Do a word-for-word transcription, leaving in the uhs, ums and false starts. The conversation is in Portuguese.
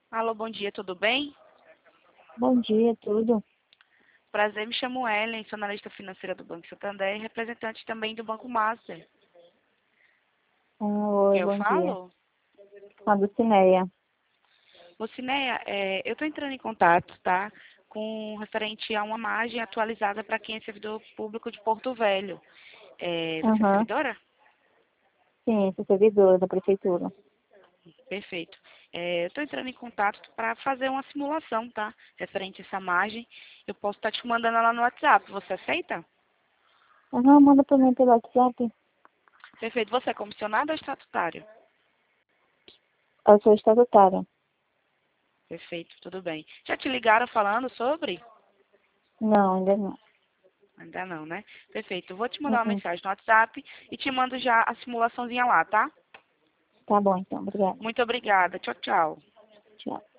Alô, bom dia, tudo bem? Bom dia, tudo. Prazer, me chamo Ellen, sou analista financeira do Banco Santander e representante também do Banco Master. Ah, oi, Quem eu bom dia. falo? Com a Dulcineia. Lucinéia, é, eu estou entrando em contato, tá? Com referente a uma margem atualizada para quem é servidor público de Porto Velho. É, você é Aham. servidora? Sim, sou servidora da prefeitura. Perfeito. É, eu estou entrando em contato para fazer uma simulação, tá? Referente a essa margem. Eu posso estar te mandando ela no WhatsApp. Você aceita? Aham, manda pra mim pelo WhatsApp. Perfeito. Você é comissionado ou estatutário? Eu sou estatutária. Perfeito, tudo bem. Já te ligaram falando sobre? Não, ainda não. Ainda não, né? Perfeito. Eu vou te mandar uma Uhum. mensagem no WhatsApp e te mando já a simulaçãozinha lá, tá? Tá bom, então. Obrigada. Muito obrigada. Tchau, tchau. Tchau.